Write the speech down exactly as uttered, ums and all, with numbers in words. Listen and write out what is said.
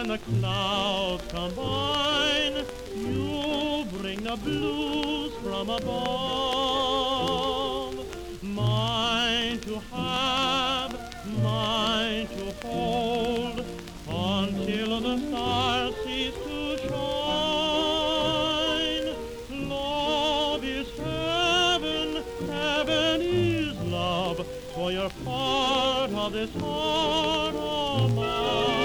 when the clouds combine, you bring the blues from above. Mine to have, mine to hold, until the stars cease to shine. Love is heaven, heaven is love, for you're part of this heart of mine.